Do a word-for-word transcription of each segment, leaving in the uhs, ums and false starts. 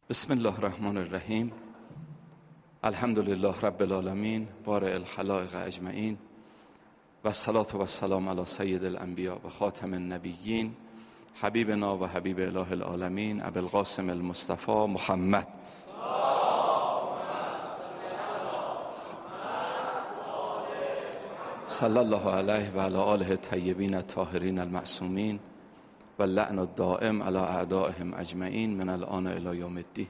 بسم الله الرحمن الرحیم. الحمد لله رب العالمین بارئ الخلائق اجمعین و الصلاة و السلام علی سید الانبیاء و خاتم النبیین حبیبنا و حبیب اله العالمین ابی القاسم المصطفى محمد. صلی الله علیه و علی آله الطیبین الطاهرین المعصومین و اللعن الدائم علی اعدائهم اجمعین من الآن الی یوم الدین.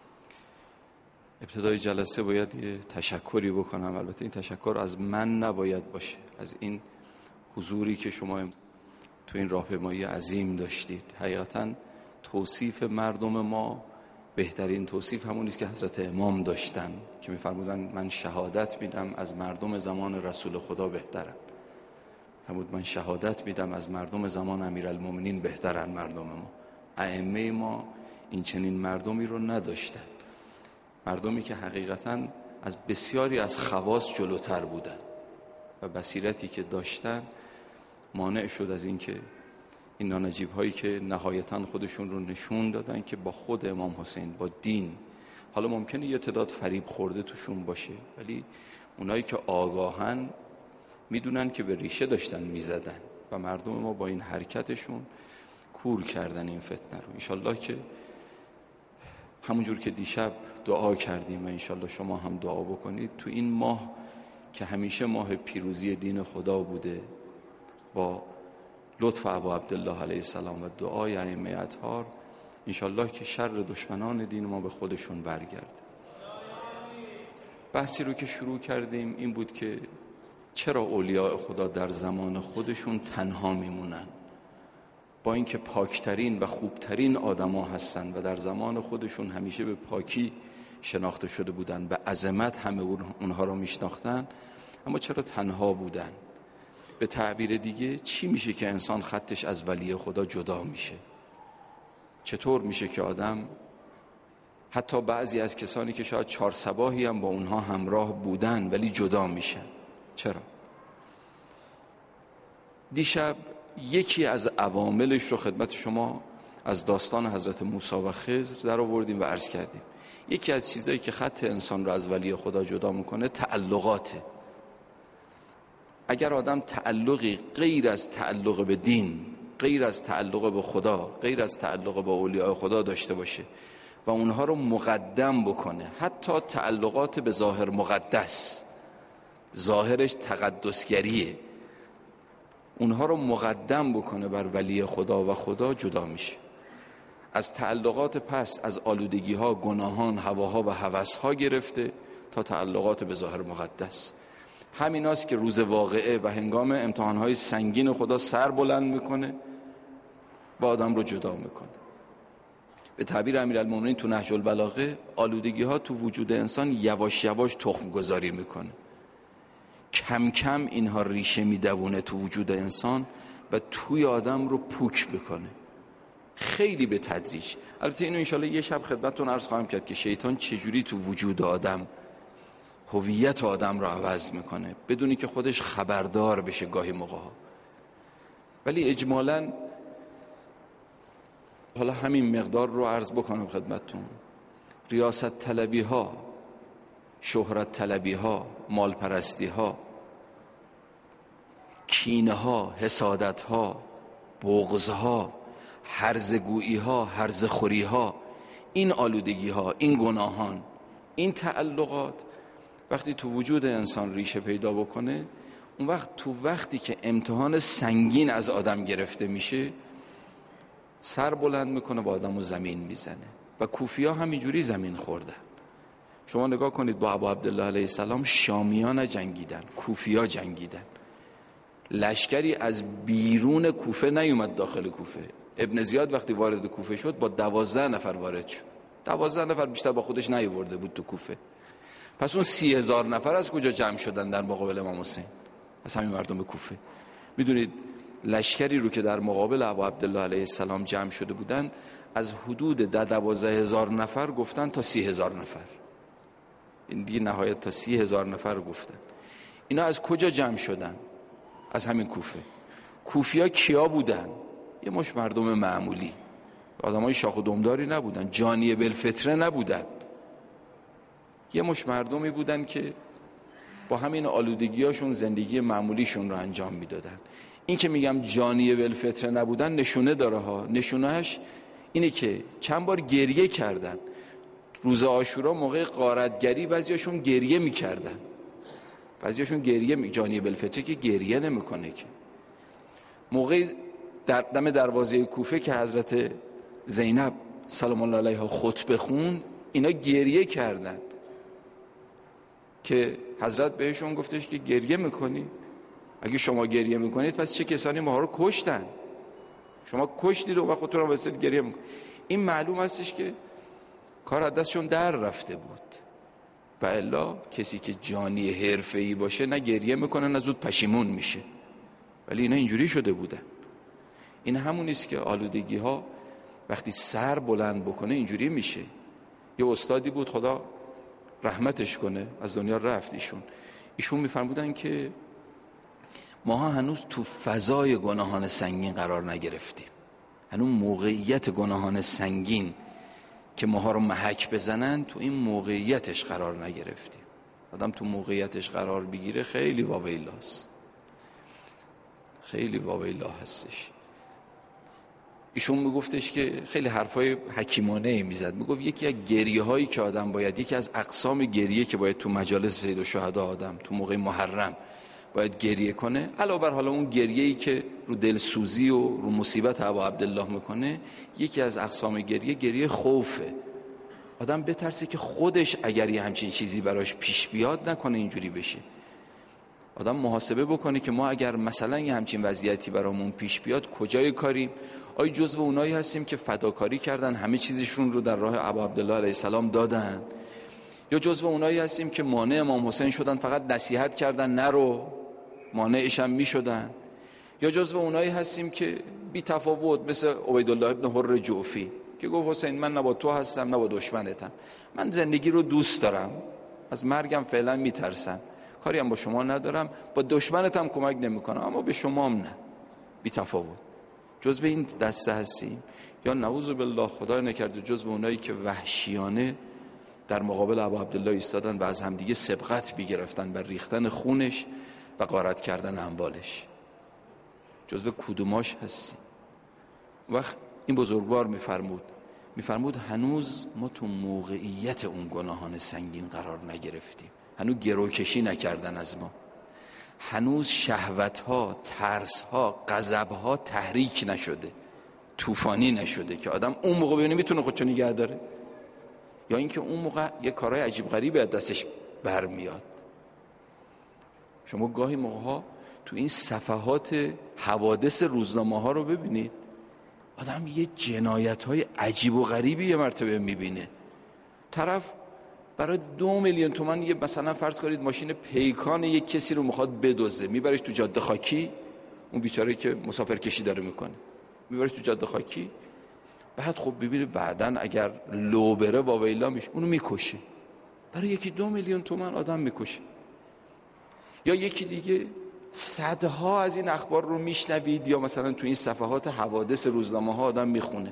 ابتدای جلسه باید یه تشکری بکنم. البته این تشکر از من نباید باشه، از این حضوری که شما تو این راهپیمایی عظیم داشتید. حقیقتا توصیف مردم ما بهترین توصیف همونی است که حضرت امام داشتن که می‌فرمودن من شهادت میدم از مردم زمان رسول خدا بهترن. فرمود من شهادت میدم از مردم زمان امیرالمومنین بهترن مردم ما. ائمه ما این چنین مردمی رو نداشتن، مردمی که حقیقتا از بسیاری از خواص جلوتر بودن و بصیرتی که داشتن مانع شد از این که این نانجیب هایی که نهایتا خودشون رو نشون دادن که با خود امام حسین، با دین، حالا ممکنه یه تعداد فریب خورده توشون باشه، ولی اونایی که آگاهن میدونن که به ریشه داشتن میزدن و مردم ما با این حرکتشون کور کردن این فتنه رو. انشالله که همونجور که دیشب دعا کردیم و انشالله شما هم دعا بکنید تو این ماه که همیشه ماه پیروزی دین خدا بوده، با لطف ابا عبدالله علیه السلام و دعای ائمه اطهار انشالله که شر دشمنان دین ما به خودشون برگرده. بحثی رو که شروع کردیم این بود که چرا اولیاء خدا در زمان خودشون تنها میمونن، با اینکه پاکترین و خوبترین آدما هستن و در زمان خودشون همیشه به پاکی شناخته شده بودن، به عظمت همه اونها رو میشناختن، اما چرا تنها بودن؟ به تعبیر دیگه چی میشه که انسان خطش از ولی خدا جدا میشه؟ چطور میشه که آدم حتی بعضی از کسانی که شاید چهار صباحی هم با اونها همراه بودن ولی جدا میشن؟ چرا؟ دیشب یکی از عواملش رو خدمت شما از داستان حضرت موسی و خضر در آوردیم و عرض کردیم. یکی از چیزایی که خط انسان رو از ولی خدا جدا میکنه تعلقاته. اگر آدم تعلقی غیر از تعلق به دین، غیر از تعلق به خدا، غیر از تعلق به اولیاء خدا داشته باشه و اونها رو مقدم بکنه، حتی تعلقات به ظاهر مقدس، ظاهرش تقدسگریه، اونها رو مقدم بکنه بر ولی خدا و خدا، جدا میشه. از تعلقات پس، از آلودگی ها، گناهان، هواها و هوسها گرفته تا تعلقات به ظاهر مقدس. همیناست که روز واقعه و هنگام امتحانهای سنگین خدا سر بلند میکنه و آدم رو جدا میکنه. به تعبیر امیرالمومنین تو نهج البلاغه، آلودگی ها تو وجود انسان یواش یواش تخم گذاری میکنه، کم کم اینها ریشه میدوونه تو وجود انسان و توی آدم رو پوک بکنه، خیلی به تدریج. البته اینو انشالله یه شب خدمتتون عرض خواهم کرد که شیطان چجوری تو وجود آدم هویت آدم رو عوض میکنه بدونی که خودش خبردار بشه گاهی موقع ها. ولی اجمالاً حالا همین مقدار رو عرض بکنم خدمتتون. ریاست طلبی ها، شهرت طلبی ها، مال پرستی ها، کینه ها، حسادت ها، بغض ها، هرزه گویی ها، هرزه خوری ها، این آلودگی ها، این گناهان، این تعلقات وقتی تو وجود انسان ریشه پیدا بکنه، اون وقت تو وقتی که امتحان سنگین از آدم گرفته میشه سر بلند میکنه با آدم و زمین میزنه. و کوفیا همینجوری زمین خوردن. شما نگاه کنید با ابا عبدالله علیه السلام شامیان جنگیدن، کوفیا جنگیدن. لشکری از بیرون کوفه نیومد داخل کوفه. ابن زیاد وقتی وارد کوفه شد با دوازده نفر وارد شد. دوازده نفر بیشتر با خودش نیاورده بود تو کوفه. پس اون سی هزار نفر از کجا جمع شدن در مقابل امام حسین؟ از همین مردم کوفه. میدونید لشکری رو که در مقابل ابا عبدالله علیه السلام جمع شده بودن از حدود ده دوازده هزار نفر گفتن تا سی هزار نفر. این دیگه نهایت تا سی هزار نفر گفتن. اینا از کجا جمع شدن؟ از همین کوفه. کوفیا کیا بودن؟ یه مش مردم معمولی، آدمای شاخ و دمداری نبودن، جانی بالفطره نبودن. یه مش مردمی بودن که با همین آلودگیاشون زندگی معمولیشون رو انجام میدادن. این که میگم جانی بالفطره نبودن نشونه داره ها. نشونهش اینه که چند بار گریه کردن. روز عاشورا موقع غارتگری بعضیاشون گریه میکردن، بعضیاشون گریه می... جانی بالفطره که گریه نمیکنه که. موقع در دم دروازه کوفه که حضرت زینب سلام الله علیها خطبه خوند، اینا گریه کردن که حضرت بهشون گفتش که گریه میکنی؟ اگه شما گریه میکنید پس چه کسانی ما رو کشتن؟ شما کشتید و خودتون رو واسه گریه میکنید. این معلوم هستش که کار از دستشون در رفته بود. و الا کسی که جانی حرفه‌ای باشه نه گریه میکنه نه زود پشیمون میشه، ولی اینا اینجوری شده بودن. این همون است که آلودگی ها وقتی سر بلند بکنه اینجوری میشه. یه استادی بود خدا رحمتش کنه، از دنیا رفت ایشون. ایشون میفرمودن که ما هنوز تو فضای گناهان سنگین قرار نگرفتیم. هنوز موقعیت گناهان سنگین که ماها رو محک بزنن تو این موقعیتش قرار نگرفتیم. آدم تو موقعیتش قرار بگیره خیلی واویلاست، خیلی واویلا هستش. ایشون میگفتش که خیلی حرفای حکیمانه میزد. میگفت یکی از گریه هایی که آدم باید، یکی از اقسام گریه که باید تو مجالس سید الشهدا آدم تو موقع محرم باید گریه کنه، علاوه بر حالا اون گریه‌ای که رو دلسوزی و رو مصیبت ابا عبدالله میکنه، یکی از اقسام گریه گریه خوفه. آدم بترسه که خودش اگر یه همچین چیزی براش پیش بیاد نکنه اینجوری بشه. آدم محاسبه بکنه که ما اگر مثلا یه همچین وضعیتی برامون پیش بیاد کجای کاریم؟ آیا جزو اونایی هستیم که فداکاری کردن همه چیزشون رو در راه ابا عبدالله علیه السلام دادن، یا جزو اونایی هستیم که مانع امام حسین شدن فقط نصیحت کردن نرو، مانعش هم میشدن، یا جزو اونایی هستیم که بی تفاوت مثل عبیدالله ابن حر جوفی که گفت حسین من نه با تو هستم نه با دشمنتم، من زندگی رو دوست دارم، از مرگم فعلا میترسم، کاری هم با شما ندارم، با دشمنتم کمک نمیکنم اما به شما هم نه. بی تفاوت جزو این دسته هستیم، یا نعوذ بالله خدا نکرده جزو اونایی که وحشیانه در مقابل ابا عبدالله ایستادن و از همدیگه سبقت میگرفتن بر ریختن خونش و غارت کردن اموالش. جزو کدوماش هستیم؟ وقت این بزرگوار میفرمود میفرمود هنوز ما تو موقعیت اون گناهان سنگین قرار نگرفتیم، هنوز گروکشی نکردن از ما، هنوز شهوتها، ترسها، غضبها تحریک نشده، طوفانی نشده که آدم اون موقع ببینه میتونه خودشو نگه داره، یا اینکه اون موقع یه کارهای عجیب غریبی از دستش برمیاد. شما گاهی موقع‌ها تو این صفحات حوادث روزنامه ها رو ببینید، آدم یه جنایت‌های عجیب و غریبی یه مرتبه میبینه. طرف برای دو میلیون تومان یه مثلا فرض کنید ماشین پیکان یک کسی رو میخواد بدزده، میبرش تو جاده خاکی، اون بیچاره که مسافرکشی داره میکنه میبرش تو جاده خاکی، بعد خب ببینید بعدن اگر لو بره با ویلا میشه اونو میکشه، برای یکی دو میلیون تومان آدم میکشه. یا یکی دیگه صدها از این اخبار رو میشنوید یا مثلا تو این صفحات حوادث روزنامه ها آدم میخونه،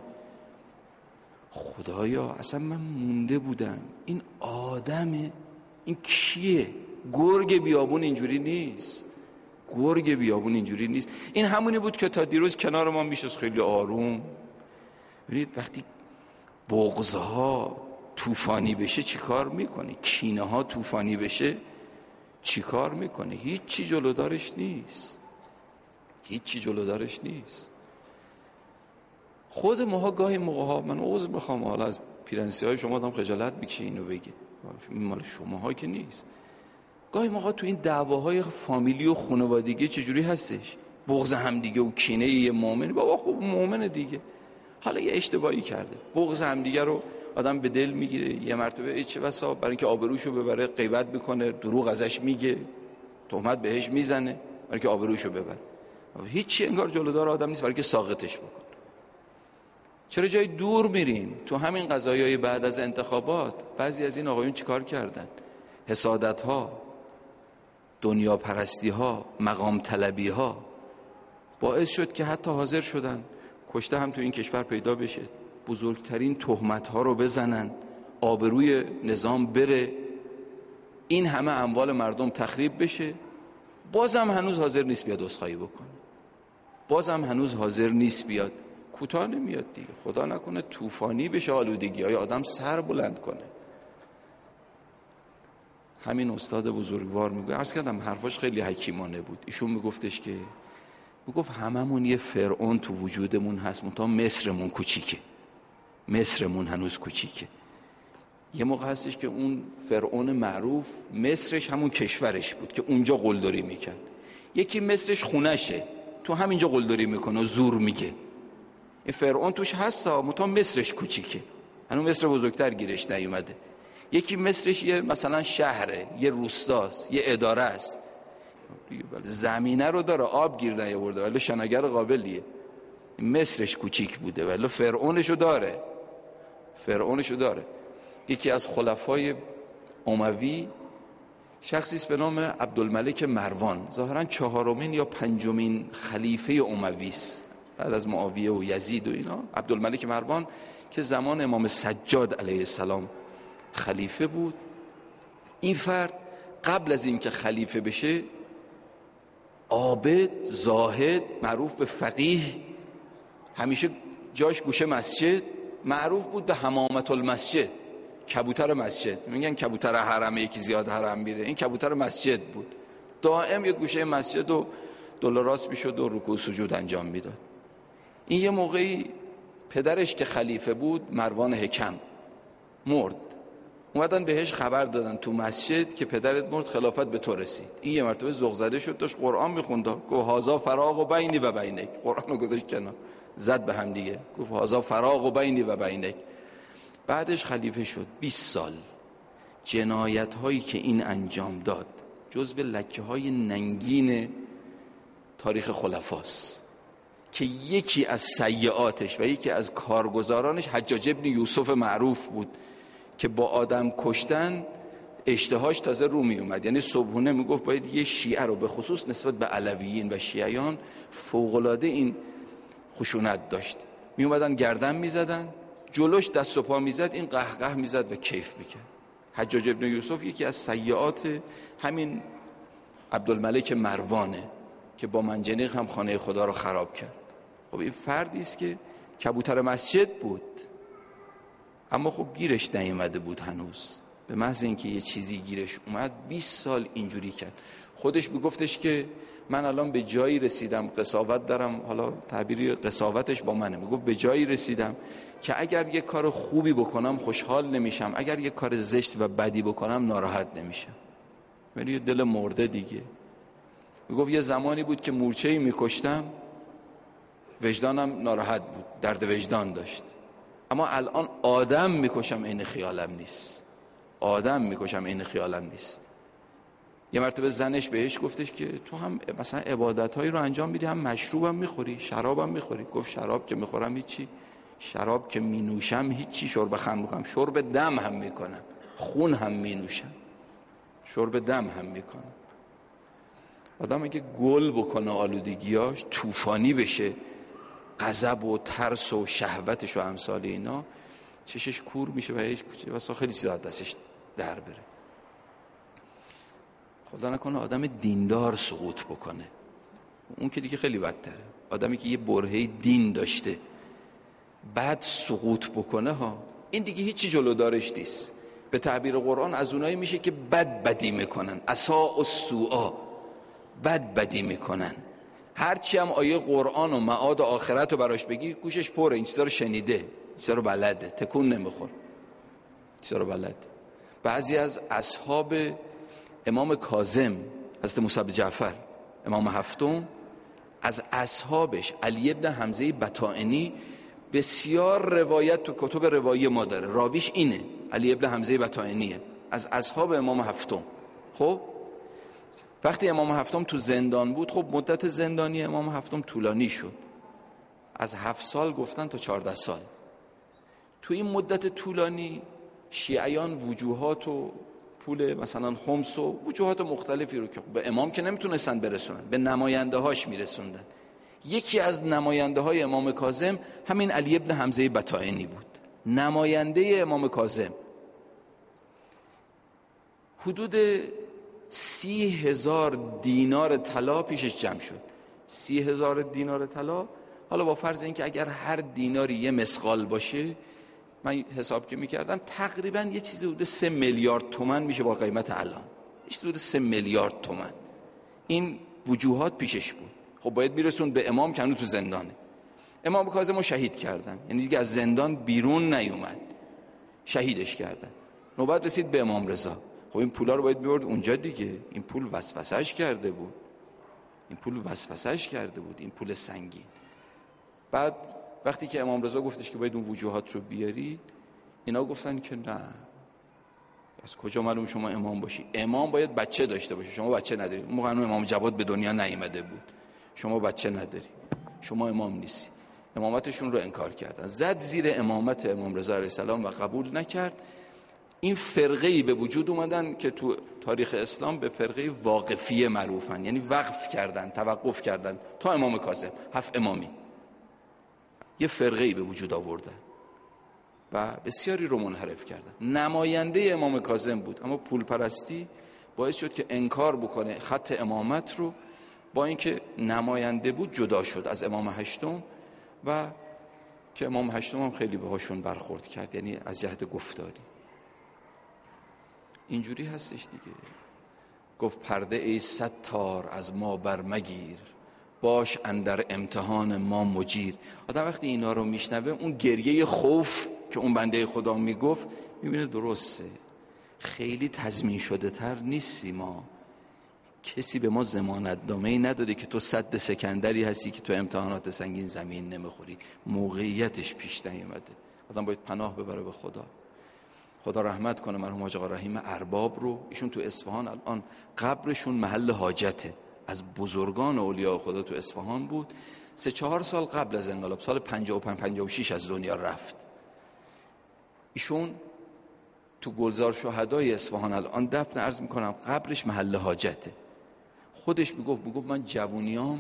خدایا اصلا من مونده بودم این آدمه، این کیه؟ گرگ بیابون اینجوری نیست، گرگ بیابون اینجوری نیست. این همونی بود که تا دیروز کنار ما میشست خیلی آروم. ببینید وقتی بغضها طوفانی بشه چی کار میکنه، کینه ها طوفانی بشه چی کار میکنه؟ هیچی جلودارش نیست، هیچی جلودارش نیست. خود ماها گاهی موقع ها، من عذر میخوام حالا از پیرنسی های شما آدم خجالت میکشه اینو بگه، این مال شماها که نیست، گاهی موقع تو این دعواهای فامیلی و خانوادگی چجوری هستش؟ بغض همدیگه و کینه یه مؤمن، بابا خب مؤمن دیگه، حالا یه اشتباهی کرده، بغض همدیگه رو آدم به دل میگیره، یه مرتبه چه بسا برای اینکه آبروشو ببره غیبت میکنه، دروغ ازش میگه، تهمت بهش میزنه برای اینکه آبروشو ببره. هیچی انگار جلودار آدم نیست برای اینکه ساقطش بکنه. چرا جای دور میریم؟ تو همین قضایای بعد از انتخابات بعضی از این آقایون چیکار کردن؟ حسادت ها، دنیا پرستی ها، مقام طلبی ها باعث شد که حتی حاضر شدن کشته هم تو این کشور پیدا بشه، بزرگترین تهمت ها رو بزنن، آبروی نظام بره، این همه اموال مردم تخریب بشه، بازم هنوز حاضر نیست بیاد عذرخواهی بکنه، بازم هنوز حاضر نیست بیاد. کوتاه نمیاد دیگه. خدا نکنه طوفانی بشه آلودگی های آدم سر بلند کنه. همین استاد بزرگوار میگه، عرض کردم حرفاش خیلی حکیمانه بود، ایشون میگفتش که میگفت هممون یه فرعون تو وجودمون هست، منتها مصرمون کوچیکه، مصرمون هنوز کوچیکه. یه موقع هستش که اون فرعون معروف مصرش همون کشورش بود که اونجا قلدری میکرد، یکی مصرش خونشه تو همینجا قلدری میکنه و زور میگه. این فرعون توش هستا، منتها مصرش کوچیکه، هنوز مصر بزرگتر گیرش نیومده. یکی مصرش یه مثلا شهره، یه روستاست، یه اداره است، زمینه رو داره، آب گیر نیاورده ولی شناگر قابلیه. مصرش کوچیک بوده ولی فرعونشو داره، فرعونشو داره. یکی از خلفای اموی شخصی است به نام عبدالملک مروان، ظاهرا چهارمین یا پنجمین خلیفه اموی است بعد از معاویه و یزید و اینا. عبدالملک مروان که زمان امام سجاد علیه السلام خلیفه بود. این فرد قبل از اینکه خلیفه بشه عابد، زاهد، معروف به فقیه، همیشه جاش گوشه مسجد، معروف بود به حمامت المسجد، کبوتر مسجد. میگن کبوتر حرمه، یکی زیاد حرم میره، این کبوتر مسجد بود، دائم یه گوشه مسجد و دل راست میشد و رکوع سجود انجام میداد. این یه موقعی پدرش که خلیفه بود، مروان حکم، مرد. اومدن بهش خبر دادن تو مسجد که پدرت مرد، خلافت به تو رسید. این یه مرتبه ذوق زده شد، داشت قرآن میخوند، گفت هازا فراغ و بینی و بینک، قرآن رو گذاشت کنار، زد به هم دیگه، گفت هازا فراغ و بینی و بینک. بعدش خلیفه شد. بیست سال جنایت هایی که این انجام داد جزو لکه های ننگین تاریخ خلفاست که یکی از سیئاتش و یکی از کارگزارانش حجاج ابن یوسف معروف بود که با آدم کشتن اشتهاش تازه رو می اومد. یعنی صبحونه میگفت باید یه شیعه رو به خصوص نسبت به علویین و شیعیان فوق‌العاده این خشونت داشت. می اومدن گردن می زدن، جلوش دست و پا می زد، این قهقه می زد و کیف می کرد. حجاج ابن یوسف یکی از سیئات همین عبدالملک مروانه که با منجنیق هم خانه خدا رو خراب کرد. خب این فردی است که کبوتر مسجد بود، اما خب گیرش نیامده بود هنوز. به محض اینکه یه چیزی گیرش اومد بیست سال اینجوری کرد. خودش میگفتش که من الان به جایی رسیدم، قساوت دارم، حالا تعبیری قساوتش با منه، میگفت به جایی رسیدم که اگر یه کار خوبی بکنم خوشحال نمیشم، اگر یه کار زشت و بدی بکنم ناراحت نمیشم. یعنی یه دل مرده دیگه. میگفت یه زمانی بود که مورچه‌ای میکشتم وجدانم ناراحت بود، درد وجدان داشت، اما الان آدم میکشم این خیالم نیست، آدم میکشم این خیالم نیست. یه مرتبه زنش بهش گفتش که تو هم مثلا عبادتهایی رو انجام میدی، هم مشروبم میخوری، شرابم میخوری. گفت شراب که میخورم هیچی، شراب که مینوشم هیچی، شرب خمر میکنم، شرب دم هم میکنم، خون هم مینوشم، شرب دم هم میکنم. آدم اگه گل بکنه آلودگیاش طوفانی بشه، غضب و ترس و شهوتش و امثال اینا، چشش کور میشه و هیچ کوچه واسه خیلی چیزا دستش در بره. خدا نکنه آدم دیندار سقوط بکنه، اون که دیگه خیلی بدتره. آدمی که یه برهه دین داشته بعد سقوط بکنه ها، این دیگه هیچی جلودارش نیست. به تعبیر قرآن از اونایی میشه که بد بدی میکنن، اساء السوء، بد بدی میکنن. هرچی هم آیه قرآن و معاد و آخرت رو براش بگی گوشش پره، این چیزا رو شنیده، این چیزا رو بلده، تکون نمیخور، این چیزا رو بلده. بعضی از اصحاب امام کاظم حضرت موسی بن جعفر امام هفتم، از اصحابش علی ابن حمزه بطائنی بسیار روایت تو کتب روایی ما داره، راویش اینه، علی ابن حمزه بطائنیه، از اصحاب امام هفتم. خب وقتی امام هفتم تو زندان بود، خب مدت زندانی امام هفتم طولانی شد، از هفت سال گفتن تا چهارده سال. تو این مدت طولانی شیعیان وجوهات و پول مثلا خمس و وجوهات مختلفی رو که به امام که نمیتونستن برسونن، به نماینده هاش میرسوندن. یکی از نماینده های امام کاظم همین علی ابن حمزه بطائنی بود، نماینده امام کاظم. حدود سی هزار دینار طلا پیشش جمع شد. سی هزار دینار طلا، حالا با فرض اینکه اگر هر دیناری یه مسقال باشه، من حساب که میکردم تقریبا یه چیزی حدود سه میلیارد تومن میشه با قیمت الان، یه چیزی حدود سه میلیارد تومن. این وجوهات پیشش بود. خب باید میرسون به امام که هنوز تو زندانه. امام کاظم رو شهید کردن، یعنی دیگه از زندان بیرون نیومد، شهیدش کردن. نوبت رسید به امام رضا. خب این پولا رو باید میبرد اونجا دیگه. این پول وسوسه‌اش کرده بود، این پول وسوسه‌اش کرده بود، این پول سنگین. بعد وقتی که امام رضا گفتش که باید اون وجوهات رو بیاری، اینا گفتن که نه، از کجا معلوم شما امام باشی؟ امام باید بچه داشته باشه، شما بچه نداری. اون موقع امام جواد به دنیا نیامده بود، شما بچه نداری، شما امام نیستی. امامتشون رو انکار کردن. زد زیر امامت امام رضا علیه السلام و قبول نکرد. این فرقه‌ای به وجود اومدن که تو تاریخ اسلام به فرقه واقفیه معروفن، یعنی وقف کردن، توقف کردن تا امام کاظم، هفت امامی. یه فرقه‌ای به وجود آوردن و بسیاری رو منحرف کردن. نماینده امام کاظم بود، اما پول پرستی باعث شد که انکار بکنه خط امامت رو. با اینکه نماینده بود جدا شد از امام هشتم و که امام هشتم هم خیلی بهاشون برخورد کرد، یعنی از جهت گفتاری. اینجوری هستش دیگه. گفت پرده ای ستار از ما برمگیر، باش اندر امتحان ما مجیر. آدم وقتی اینا رو میشنوه، اون گریه خوف که اون بنده خدا میگفت، میبینه درسته، خیلی تضمین شده تر نیستی ما. کسی به ما ضمانت نامه‌ای نداده که تو سد سکندری هستی که تو امتحانات سنگین زمین نمیخوری. موقعیتش پیش نیومده. آدم باید پناه ببره به خدا. خدا رحمت کنه مرحوم حاج آقا رحیم ارباب رو. ایشون تو اصفهان الان قبرشون محل حاجته. از بزرگان اولیاء خدا تو اصفهان بود. سه چهار سال قبل از انقلاب، سال پنجاه و پنج پنجاه و شش از دنیا رفت. ایشون تو گلزار شهدای اصفهان الان دفن. عرض میکنم قبرش محل حاجته. خودش میگفت میگفت من جوونیام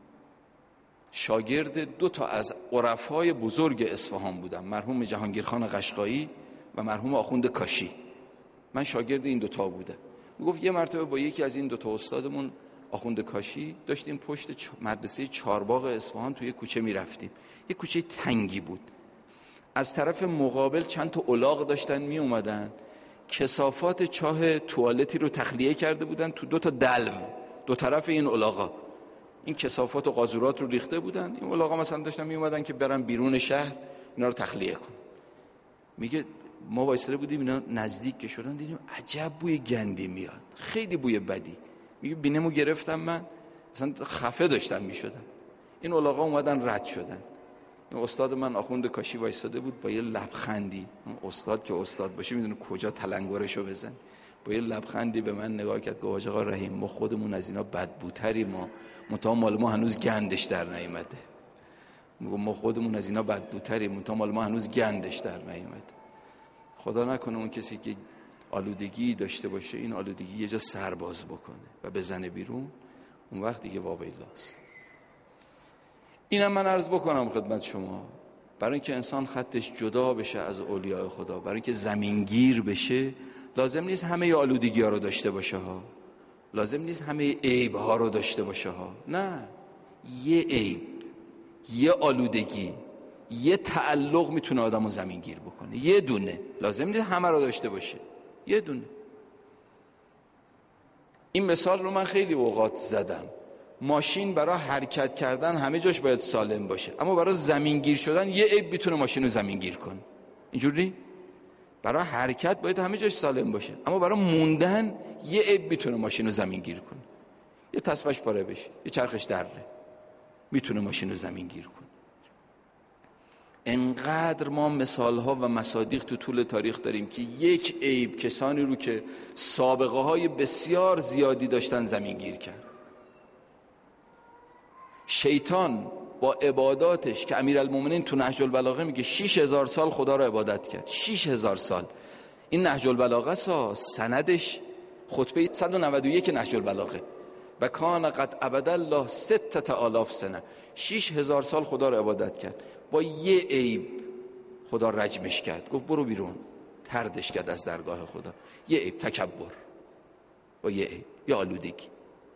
شاگرد دو تا از عرفای بزرگ اصفهان بودم، مرحوم جهانگیرخان قشقایی و مرحوم آخوند کاشی. من شاگرد این دوتا بودم. میگفت یه مرتبه با یکی از این دوتا استادمون آخوند کاشی داشتیم پشت مدرسه چارباغ اصفهان توی کوچه میرفتیم. یه کوچه تنگی بود. از طرف مقابل چند تا الاغ داشتن می اومدن، کثافات چاه توالتی رو تخلیه کرده بودن تو دو تا دلو دو طرف این الاغا. این کثافات و قاذورات رو ریخته بودن. این الاغا مثلا داشتن می اومدن که برن بیرون شهر اینا رو تخلیه کن. میگه ما وایساده بودیم، اینا نزدیک که شدن دیدیم عجب بوی گندی میاد، خیلی بوی بدی. میگه بینمو گرفتم، من اصلا خفه داشتم میشدم. این الاغا اومدن رد شدن. این استاد من آخوند کاشی وایساده بود با یه لبخندی. اون استاد که استاد باشه میدونه کجا تلنگرشو بزن. با یه لبخندی به من نگاه کرد، گفت حاج آقا رحیم ما خودمون از اینا بدبوتری، ما متا مال ما هنوز گندش در نیامده. میگم ما خودمون از اینا بدبوتری، متا مال ما هنوز گندش در نیامده. خدا نکنه اون کسی که آلودگی داشته باشه این آلودگی یه جا سرباز بکنه و بزنه بیرون، اون وقت دیگه واویلاست. اینم من عرض بکنم خدمت شما، برای اینکه انسان خطش جدا بشه از اولیاء خدا، برای اینکه زمینگیر بشه، لازم نیست همه آلودگی ها رو داشته باشه ها، لازم نیست همه عیب ها رو داشته باشه ها. نه، یه عیب، یه آلودگی، یه تعلق میتونه آدم رو زمینگیر بکنه. یه دونه، لازم نیست همه رو داشته باشه، یه دونه. این مثال رو من خیلی اوقات زدم. ماشین برای حرکت کردن همه جاش باید سالم باشه، اما برای زمینگیر شدن یه عیب میتونه ماشین رو زمینگیر کنه. اینجوری برای حرکت باید همه جاش سالم باشه، اما برای موندن یه عیب میتونه ماشین رو زمینگیر کنه. یه تسبش پاره بشه، یه چرخش دره، میتونه ماشین رو زمینگیر کنه. انقدر ما مثالها و مصادیق تو طول تاریخ داریم که یک عیب کسانی رو که سابقه های بسیار زیادی داشتن زمینگیر کرد. شیطان با عباداتش که امیرالمومنین تو نهج البلاغه میگه شش هزار سال خدا رو عبادت کرد. شش هزار سال. این نهج البلاغه سا سندش خطبه صد و نود و یک نهج البلاغه. و کان قد عبد الله ستة آلاف سنه، شیش هزار سال خدا رو عبادت کرد. با یه عیب خدا رجمش کرد، گفت برو بیرون، طردش کرد از درگاه خدا. یه عیب، تکبر، با یه عیب، یه آلودگی.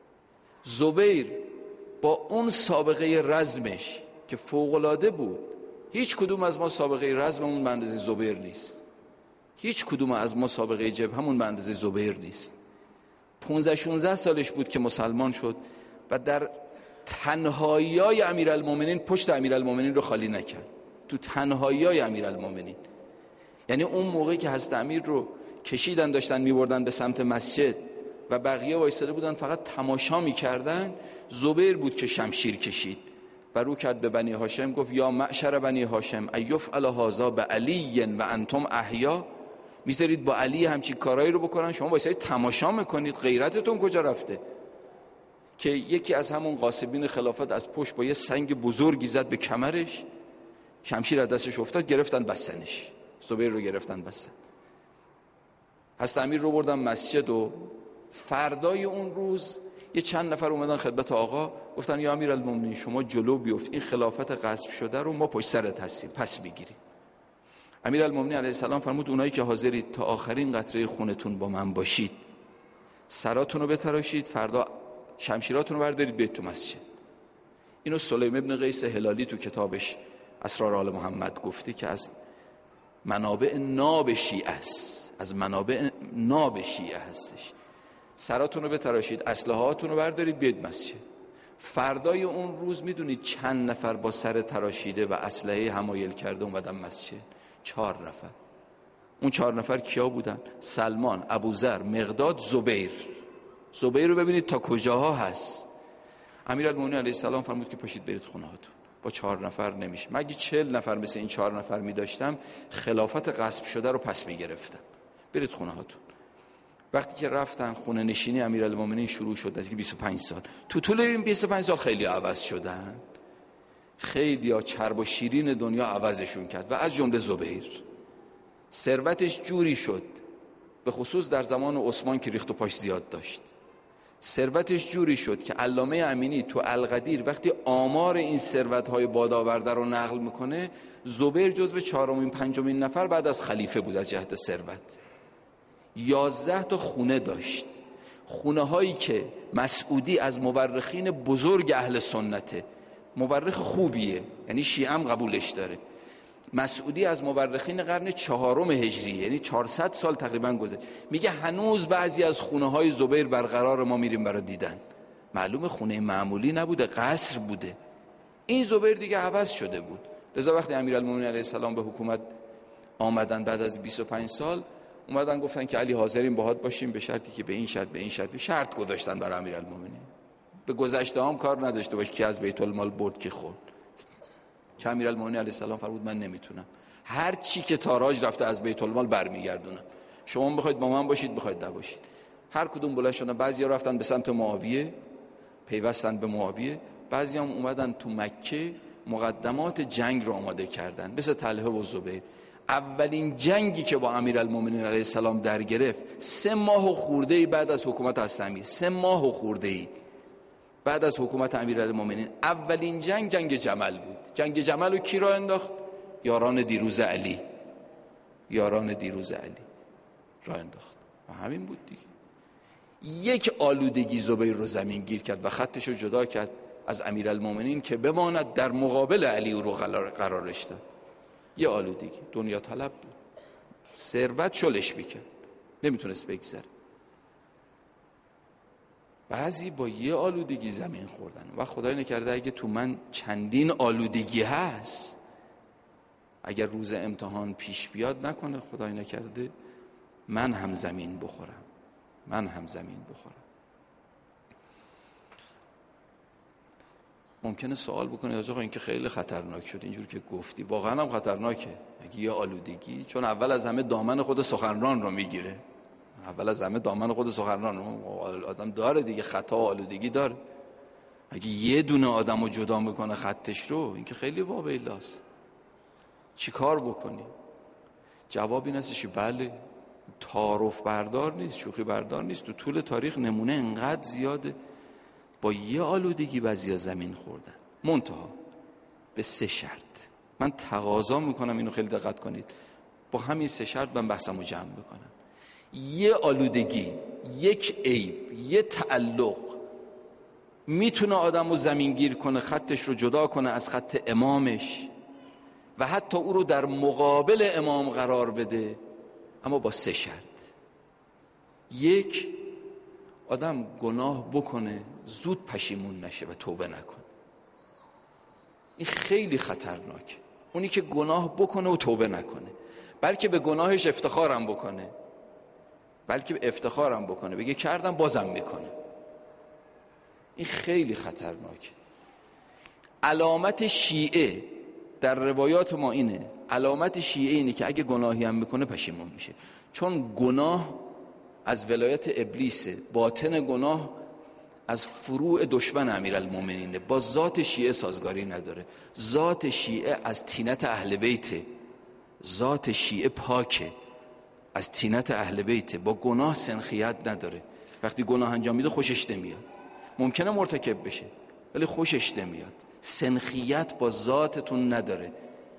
زبیر با اون سابقه رزمش که فوق‌العاده بود، هیچ کدوم از ما سابقه رزممون به اندازه زبیر نیست. هیچ کدوم از ما سابقه جبهمون به اندازه زبیر نیست. پانزده شانزده سالش بود که مسلمان شد و در تنهایی‌های امیرالمومنین پشت امیرالمومنین رو خالی نکرد. تو تنهایی‌های امیرالمومنین، یعنی اون موقعی که حضرت امیر رو کشیدن داشتن می‌بردن به سمت مسجد و بقیه وایساده بودن فقط تماشا می‌کردن، زبیر بود که شمشیر کشید و رو کرد به بنی هاشم، گفت یا معشر بنی هاشم ایفعل هذا بعلی و انتم احیا، میذارید با علی همچین کارایی رو بکنن، شما وایساید تماشا میکنید، غیرتتون کجا رفته؟ که یکی از همون غاصبین خلافت از پشت با یه سنگ بزرگی زد به کمرش، شمشیر از دستش افتاد، گرفتن بستنش. زبیر رو گرفتن بستن. حضرت امیر رو بردن مسجد و فردای اون روز یه چند نفر اومدن خدمت آقا، گفتن یا امیرالمومنین شما جلو بیفت، این خلافت غصب شده رو ما پشت سرت هستیم، پس بگیریم. امیرالمومنین علیه السلام فرمود اونایی که حاضرید تا آخرین قطره خونتون با من باشید، سراتون رو بتراشید، فردا شمشیراتون رو بردارید بیت تو مسجد. اینو سلیم ابن قیس هلالی تو کتابش اسرار آل محمد گفته که از منابع ناب شیعه است، از منابع ناب شیعه هستش. سراتون رو بتراشید، اسلحه‌هاتون رو بردارید بیت مسجد. فردای اون روز میدونید چند نفر با سر تراشیده و اسلحه حمایل کرده اومدن مسجد؟ چهار نفر. اون چهار نفر کیا بودن؟ سلمان، ابوذر، مقداد، زبیر. زبیر رو ببینید تا کجاها هست. امیرالمومنین علیه السلام فرمود که پاشید برید خونه هاتون. با چهار نفر نمیشه. مگه چهل نفر مثل این چهار نفر میداشتم خلافت غصب شده رو پس میگرفتم. برید خونه هاتون. وقتی که رفتن خونه نشینی امیرالمومنین شروع شد از بیست و پنج سال. تو طول این بیست و پنج سال خیلی عوض شدن. خیلی ها چرب و شیرین دنیا عوضشون کرد و از جمله زبیر. ثروتش جوری شد، به خصوص در زمان عثمان که ریخت و پاش زیاد داشت، ثروتش جوری شد که علامه امینی تو القدیر وقتی آمار این ثروت‌های بادآورده رو نقل میکنه، زبیر جزو چهارمین پنجمین نفر بعد از خلیفه بود از جهت ثروت. یازده تا خونه داشت، خونه هایی که مسعودی از مورخین بزرگ اهل سنته، مورخ خوبیه، یعنی شیعه هم قبولش داره. مسعودی از مورخین قرن چهارم هجری، یعنی چهارصد سال تقریبا گذشت، میگه هنوز بعضی از خونه های زبیر برقرار، ما میریم برای دیدن. معلومه خونه معمولی نبوده، قصر بوده. این زبیر دیگه عوض شده بود. لذا وقتی امیرالمومنین علیه السلام به حکومت آمدن بعد از بیست و پنج سال، اومدن گفتن که علی حاضرین باهات باشیم به شرطی که به این شرط به این شرط به شرط گذاشتن برای امیرالمومنین. به گذشته هم کار نداشته باش که از بیت المال برد که خورد. که امیرالمومنین علیه السلام فرمود من نمیتونم، هر چی که تاراج رفته از بیت المال برمیگردونم. شما بخواید با من باشید، بخواید نباشید. هر کدوم بلند شدن، بعضیا رفتن به سمت معاویه، پیوستن به معاویه، بعضیا هم اومدن تو مکه مقدمات جنگ رو آماده کردن، مثل طلحه و زبیر. اولین جنگی که با امیرالمومنین علیه السلام در گرفت سه ماه و خورده‌ای بعد از حکومت حضرت امیر، سه ماه و خورده‌ای بعد از حکومت امیرالمومنین، اولین جنگ جنگ جمل بود. جنگ جمل رو کی راه انداخت؟ یاران دیروز علی، یاران دیروز علی راه انداخت و همین بود دیگه. یک آلودگی زبیر رو زمین گیر کرد و خطش رو جدا کرد از امیرالمومنین که بماند در مقابل علی او رو قرارش داد. یه آلودگی، دنیا طلب بود، ثروت شلش میکرد، نمیتونست بگذره. بعضی با یه آلودگی زمین خوردن و خدای نکرده اگه تو من چندین آلودگی هست، اگر روز امتحان پیش بیاد نکنه خدای نکرده من هم زمین بخورم، من هم زمین بخورم. ممکنه سوال بکنه آقا این که خیلی خطرناک شد اینجور که گفتی. واقعا هم خطرناکه اگه یه آلودگی، چون اول از همه دامن خود سخنران رو میگیره. اول از همه دامن خود سخنران رو آدم داره دیگه، خطا و آلودگی داره. اگه یه دونه آدم رو جدا میکنه خطش رو، این که خیلی واویلاست. چی کار بکنی؟ جواب این هستش بله، تعارف بردار نیست، شوخی بردار نیست. تو طول تاریخ نمونه انقدر زیاده. با یه آلودگی بعضیا زمین خوردن، منتها به سه شرط. من تقاضا میکنم اینو خیلی دقت کنید، با همین سه شرط من بحثمو جمع بکنم. یه آلودگی، یک عیب، یه تعلق میتونه آدمو زمینگیر کنه، خطش رو جدا کنه از خط امامش و حتی او رو در مقابل امام قرار بده، اما با سه شرط. یک، آدم گناه بکنه زود پشیمون نشه و توبه نکنه. این خیلی خطرناکه. اونی که گناه بکنه و توبه نکنه، بلکه به گناهش افتخارم بکنه، بلکه به افتخارم بکنه، بگه کردم بازم میکنه. این خیلی خطرناکه. علامت شیعه در روایات ما اینه، علامت شیعه اینه که اگه گناهی هم میکنه پشیمون میشه، چون گناه از ولایت ابلیسه، باطن گناه از فروع دشمن امیرالمومنینه، با ذات شیعه سازگاری نداره. ذات شیعه از طینت اهل بیته، ذات شیعه پاکه، از طینت اهل بیته، با گناه سنخیت نداره. وقتی گناه انجام میده خوشش نمیاد، ممکنه مرتکب بشه ولی خوشش نمیاد، سنخیت با ذاتتون نداره.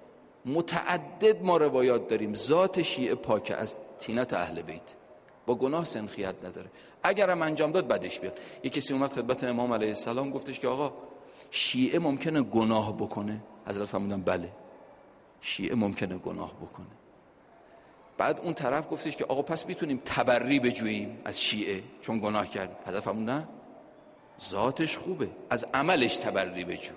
متعدد ما روایات داریم ذات شیعه پاکه، از طینت اهل بیت، با گناه سنخیت نداره. اگرم انجام داد بدش بیاد. یک کسی اومد خدمت امام علیه السلام گفتش که آقا شیعه ممکنه گناه بکنه؟ حضرت فرمودن بله، شیعه ممکنه گناه بکنه. بعد اون طرف گفتش که آقا پس میتونیم تبری بجوییم از شیعه چون گناه کرد؟ حضرت فرمودن نه، ذاتش خوبه، از عملش تبری بجو.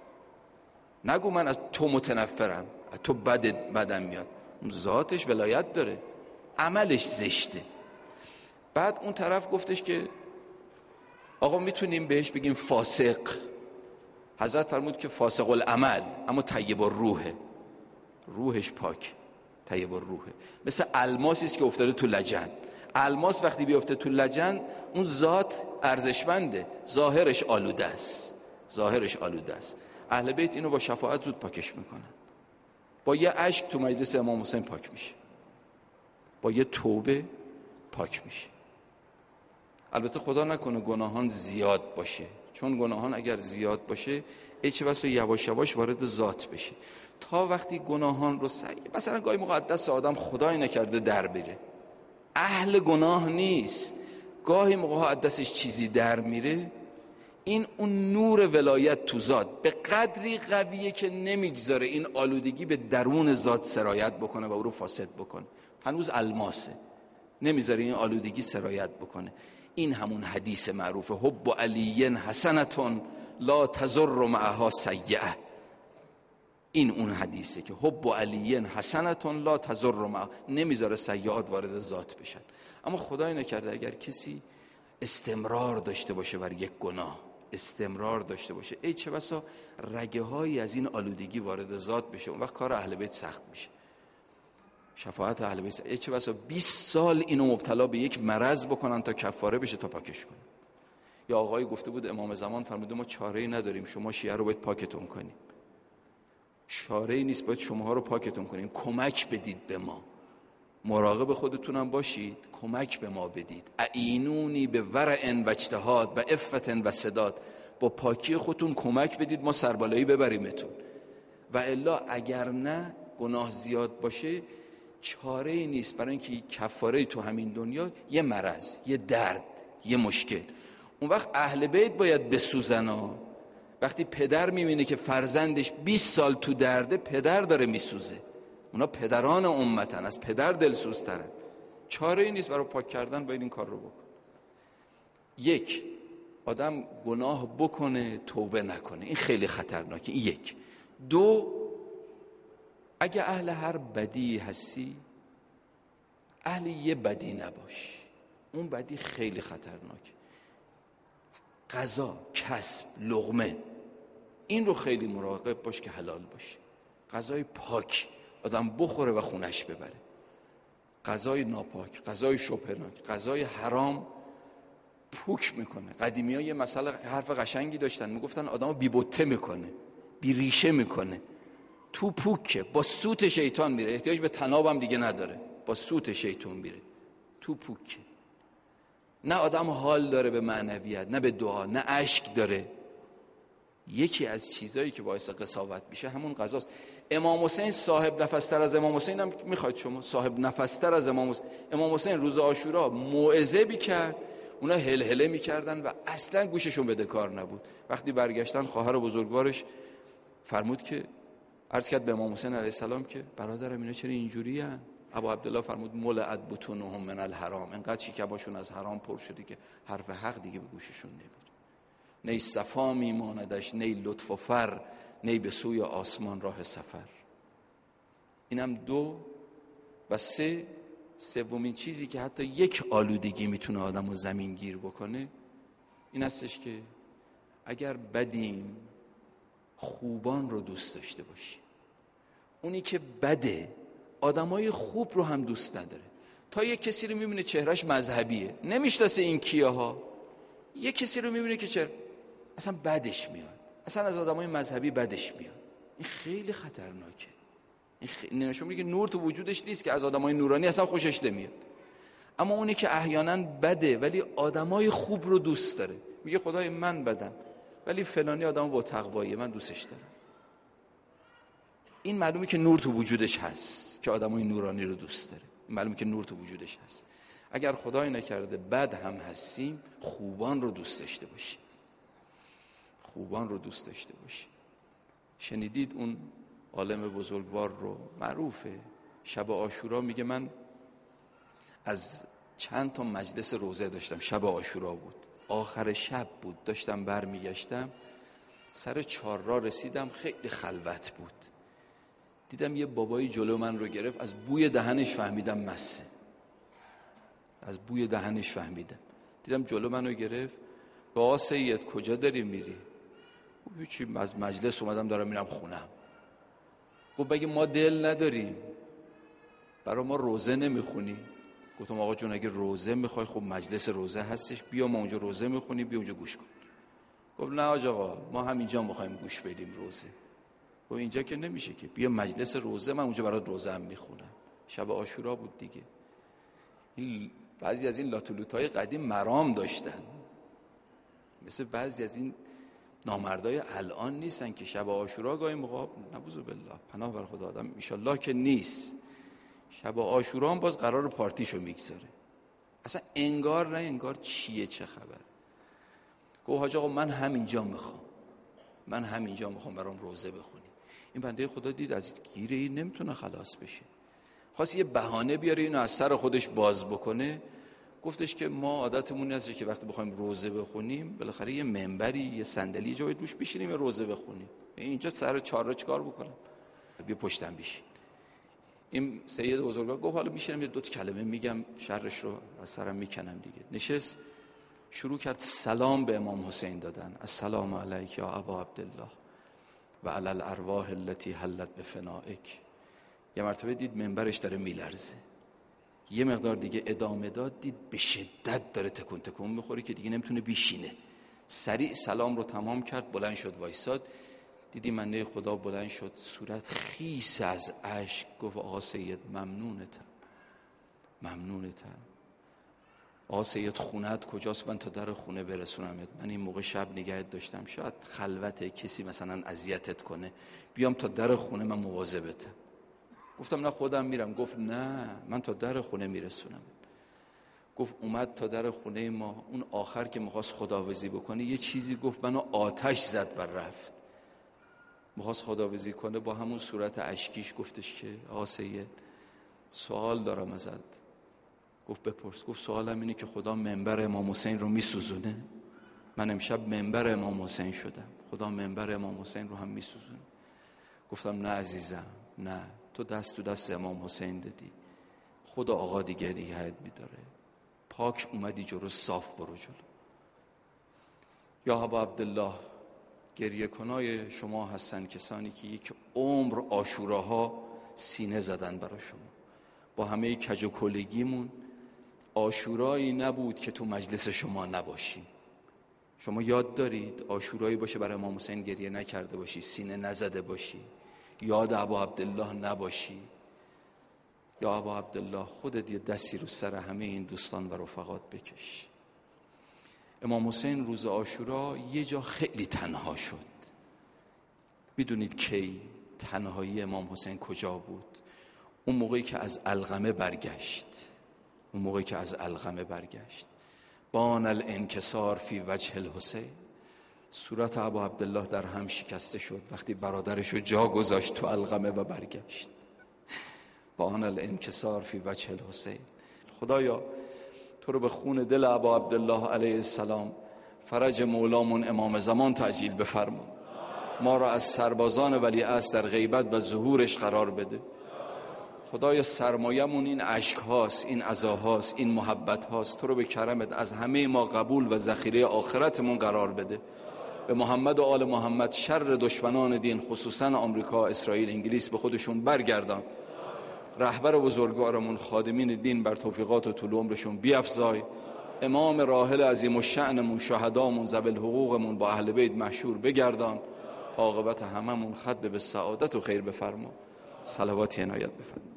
نگو من از تو متنفرم، از تو بد بدم میاد، ذاتش ولایت داره، عملش زشته. بعد اون طرف گفتش که آقا میتونیم بهش بگیم فاسق؟ حضرت فرمود که فاسق العمل اما طیب الروحه، روحش پاک، طیب الروحه. مثل الماسی است که افتاده تو لجن. الماس وقتی بیفته تو لجن اون ذات ارزشمنده، ظاهرش آلوده است، ظاهرش آلوده است. اهل بیت اینو با شفاعت زود پاکش میکنن. با یه اشک تو مجلس امام حسین پاک میشه، با یه توبه پاک میشه. البته خدا نکنه گناهان زیاد باشه، چون گناهان اگر زیاد باشه ای چه بسا یواش یواش وارد ذات بشه. تا وقتی گناهان رو سعی، مثلا گاهی موقع دست آدم خدای نکرده در بره، اهل گناه نیست، گاهی موقع دستش چیزی در میره، این اون نور ولایت تو ذات به قدری قویه که نمیگذاره این آلودگی به درون ذات سرایت بکنه و او رو فاسد بکنه. هنوز الماسه، نمیذاره این آلودگی سرایت بکنه. این همون حدیث معروفه حب علی حسنتون لا تضر معها سیئه. این اون حدیثه که حب علی حسنتون لا تضر معها، نمیذاره سیئات وارد ذات بشن. اما خدای نکرده اگر کسی استمرار داشته باشه بر یک گناه، استمرار داشته باشه، ای چه بسا رگه هایی از این آلودگی وارد ذات بشه، اون وقت کار اهل بیت سخت میشه. شفاعت اهل بیت ای چه بسا بیست سال اینو مبتلا به یک مرض بکنن تا کفاره بشه، تا پاکش کنن. یا آقای گفته بود امام زمان فرموده ما چاره‌ای نداریم، شما شیعه رو باید پاکتون کنیم. چاره‌ای نیست، باید شماها رو پاکتون کنیم، کمک بدید به ما، مراقب خودتونم باشید، کمک به ما بدید. اعینونی به ورع و اجتهاد و عفت و سداد، با پاکی خودتون کمک بدید ما سربالایی ببریمتون. و الا اگر نه گناه زیاد باشه چاره ای نیست برای اینکه کفاره تو همین دنیا یه مرض، یه درد، یه مشکل. اون وقت اهل بیت باید بسوزنا. وقتی پدر میبینه که فرزندش بیست سال تو درده، پدر داره میسوزه، اونا پدران امتن، از پدر دلسوزترن. چاره ای نیست برای پاک کردن باید این کار رو بکن. یک، آدم گناه بکنه توبه نکنه، این خیلی خطرناکه. این یک. دو، اگه اهل هر بدی هستی اهل یه بدی نباش، اون بدی خیلی خطرناکه. غذا، کسب، لقمه، این رو خیلی مراقب باش که حلال باشه. غذای پاک آدم بخوره و خونش ببره. غذای ناپاک، غذای شبهناک، غذای حرام پوک میکنه. قدیمی ها یه مسئله حرف قشنگی داشتن، میگفتن آدم بی بوته میکنه، بی ریشه میکنه. تو پوکه، با سوت شیطان میره، احتیاج به تناب هم دیگه نداره، با سوت شیطان میره، تو پوکه. نه آدم حال داره به معنویت، نه به دعا، نه اشک داره. یکی از چیزایی که باعث قساوت میشه همون قضاست. امام حسین صاحب نفستر از امام حسین هم میخواید شما صاحب نفستر از امام حسین. امام حسین روز عاشورا موعظه میکرد، اونا هلهله میکردن و اصلا گوششون بده کار نبود. وقتی برگشتن خواهر بزرگوارش فرمود که عرض کرد به امام حسین علیه السلام که برادرم اینا چرا اینجوری ان؟ ابو عبدالله فرمود ملعت بطونهم من الحرام، انقدر شکماشون از حرام پر شده که حرف حق دیگه به گوششون نمیره. نی صفا میماندش، نی لطف و فر، نی به سوی آسمان راه سفر. اینم دو. و سه، سومین چیزی که حتی یک آلودگی میتونه آدمو زمین گیر بکنه این هستش که اگر بدیم خوبان رو دوست داشته باشی. اونی که بده آدمای خوب رو هم دوست نداره. تا یک کسی رو میبینه چهرهش مذهبیه، نمیشناسه این کیه ها، یک کسی رو میبینه که چهره اصلا بدش میاد، اصلا از آدمای مذهبی بدش میاد. این خیلی خطرناکه. این خیلی نشون میده که نور تو وجودش نیست، که از آدمای نورانی اصلا خوشش نمیاد. اما اونی که احیانا بده ولی آدمای خوب رو دوست داره، میگه خدای من بدم ولی فلانی آدم با تقواییه من دوستش دارم. این معلومه که نور تو وجودش هست که آدمای نورانی رو دوست داره. این معلومه که نور تو وجودش هست. اگر خدای نکرده بد هم هستیم، خوبان رو دوست داشته باشیم. خوبان رو دوست داشته باشیم. شنیدید اون عالم بزرگوار رو، معروفه، شب عاشورا میگه من از چند تا مجلس روزه داشتم، شب عاشورا بود، آخر شب بود، داشتم برمیگشتم سر چهارراه رسیدم، خیلی خلوت بود، دیدم یه بابایی جلو من رو گرفت، از بوی دهنش فهمیدم مسه، از بوی دهنش فهمیدم، دیدم جلو من رو گرفت، آقا سید کجا داری میری؟ هیچی، از مجلس اومدم دارم میرم خونم. گفت بگه ما دل نداریم، برای ما روزه نمیخونی؟ گفتم آقا جون اگه روزه میخوای خب مجلس روزه هستش، بیا ما اونجا روزه میخونیم، بیا اونجا گوش کن. گفت نه آقا ما همینجا میخوایم گوش بدیم روزه. گفت اینجا که نمیشه که، بیا مجلس روزه، من اونجا برات روزه هم میخونم. شب عاشورا بود دیگه. این بعضی از این لاتولوتای قدیم مرام داشتن، مثل بعضی از این نامردای الان نیستن که شب عاشورا گاهی موقع نعوذ بالله پناه بر خدا آدم ان شاء الله که نیست، شب عاشورا هم باز قرار پارتیشو میگذاره، اصلا انگار نه انگار چیه چه خبر. گفت حاج آقا من همینجا میخوام، من همینجا میخوام برام روزه بخونی. این بنده خدا دید از گیره این نمیتونه خلاص بشه، خواست یه بهانه بیاره اینو از سر خودش باز بکنه. گفتش که ما عادتمون هست که وقتی بخوایم روزه بخونیم بالاخره یه منبری، یه صندلی، یه جای روش بشینیم و روزه بخونیم. اینجا سر چهار چیکار بکنم؟ بیا پشتم بشین. این سید بزرگوار گفت حالا میشینم یه دو تا کلمه میگم شرش رو از سرم میکنم دیگه. نشست شروع کرد سلام به امام حسین دادن. السلام علیک یا ابا عبدالله و علی الارواح التي حلت بفنائک. یه مرتبه دید منبرش داره میلرزه، یه مقدار دیگه ادامه داد، دید به شدت داره تکون تکون میخوره که دیگه نمیتونه بیشینه. سریع سلام رو تمام کرد، بلند شد وایساد. دیدی منده خدا بلند شد، صورت خیس از اشک، گفت آقا سید ممنونتم، ممنونتم. آقا سید خونت کجاست؟ من تا در خونه برسونمت، من این موقع شب نگهت داشتم، شاید خلوته، کسی مثلا اذیتت کنه، بیام تا در خونه من مواظبتم. گفتم نه خودم میرم. گفت نه من تا در خونه میرسونم. گفت اومد تا در خونه ما، اون آخر که میخواست خداحافظی بکنه یه چیزی گفت، منو آتش زد و رفت. میخواست خداحافظی کنه با همون صورت اشکیش گفتش که آقا سید سوال دارم ازت. گفت بپرس. گفت سوالم اینه که خدا منبر امام حسین رو میسوزونه؟ من امشب منبر امام حسین شدم، خدا منبر امام حسین رو هم میسوزونه. گفتم نه عزیزم، نه، تو دست تو دست امام حسین دادی، خدا آقا دیگه نگهت میداره، پاک اومدی جلو، صاف برو جلو. یا ابا عبدالله، گریه کنای شما هستن کسانی که یک عمر عاشوراها سینه زدن برای شما. با همه کج و کلگیمون عاشورایی نبود که تو مجلس شما نباشیم. شما یاد دارید عاشورایی باشه برای امام حسین گریه نکرده باشی، سینه نزده باشی، یاد ابا عبدالله نباشی؟ یا ابا عبدالله خودت یه دستی رو سر همه این دوستان و رفقات بکش. امام حسین روز عاشورا یه جا خیلی تنها شد. میدونید کی تنهایی امام حسین کجا بود؟ اون موقعی که از علقمه برگشت. اون موقعی که از علقمه برگشت بان الانکسار فی وجه الحسین، صورت ابا عبدالله در هم شکسته شد وقتی برادرشو جا گذاشت تو علقمه و برگشت. بان الانکسار فی وجه الحسین. خدایا تو رو به خون دل ابا عبدالله علیه السلام فرج مولامون امام زمان تعجیل بفرما. ما را از سربازان ولیعصر در غیبت و ظهورش قرار بده. خدای سرمایمون این عشق هاست، این عزا هاست، این محبت هاست. تو رو به کرمت از همه ما قبول و ذخیره آخرتمون قرار بده. به محمد و آل محمد شر دشمنان دین خصوصا آمریکا، اسرائیل، انگلیس به خودشون برگردان. رهبر بزرگوارمون خادمین دین بر توفیقات و طول عمرشون بیفزای. امام راحل عظیم الشأنمون، شهدامون، ذوی الحقوقمون با اهل بیت محشور بگردان. عاقبت هممون ختم به سعادت و خیر بفرما. صلواتی عنایت بفرما.